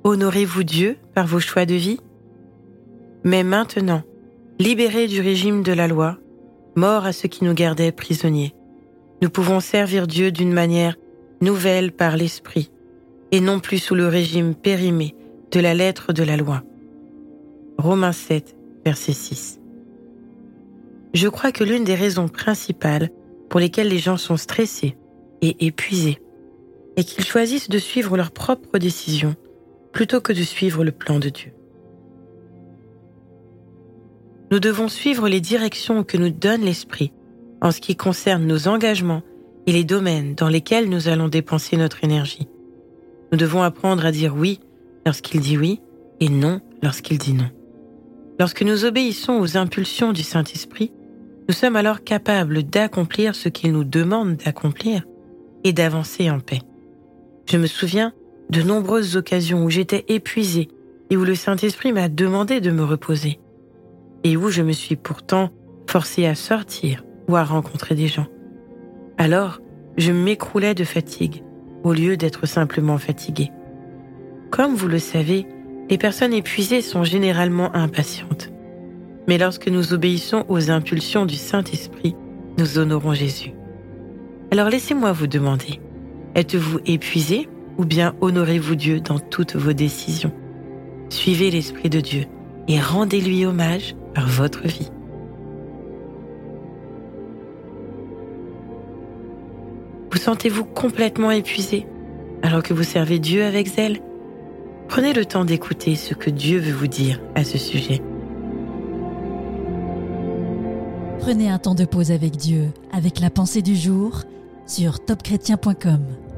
Honorez-vous Dieu par vos choix de vie? Mais maintenant, libérés du régime de la loi, morts à ce qui nous gardait prisonniers, nous pouvons servir Dieu d'une manière nouvelle par l'Esprit, et non plus sous le régime périmé de la lettre de la loi. Romains 7, verset 6. Je crois que l'une des raisons principales pour lesquelles les gens sont stressés et épuisés est qu'ils choisissent de suivre leurs propres décisions plutôt que de suivre le plan de Dieu. Nous devons suivre les directions que nous donne l'Esprit en ce qui concerne nos engagements et les domaines dans lesquels nous allons dépenser notre énergie. Nous devons apprendre à dire oui lorsqu'il dit oui et non lorsqu'il dit non. Lorsque nous obéissons aux impulsions du Saint-Esprit, nous sommes alors capables d'accomplir ce qu'il nous demande d'accomplir et d'avancer en paix. Je me souviens de nombreuses occasions où j'étais épuisée et où le Saint-Esprit m'a demandé de me reposer et où je me suis pourtant forcée à sortir ou à rencontrer des gens. Alors, je m'écroulais de fatigue au lieu d'être simplement fatiguée. Comme vous le savez, les personnes épuisées sont généralement impatientes. Mais lorsque nous obéissons aux impulsions du Saint-Esprit, nous honorons Jésus. Alors laissez-moi vous demander, êtes-vous épuisé ou bien honorez-vous Dieu dans toutes vos décisions? Suivez l'Esprit de Dieu et rendez-lui hommage par votre vie. Vous sentez-vous complètement épuisé alors que vous servez Dieu avec zèle? Prenez le temps d'écouter ce que Dieu veut vous dire à ce sujet. Prenez un temps de pause avec Dieu, avec la pensée du jour sur topchrétien.com.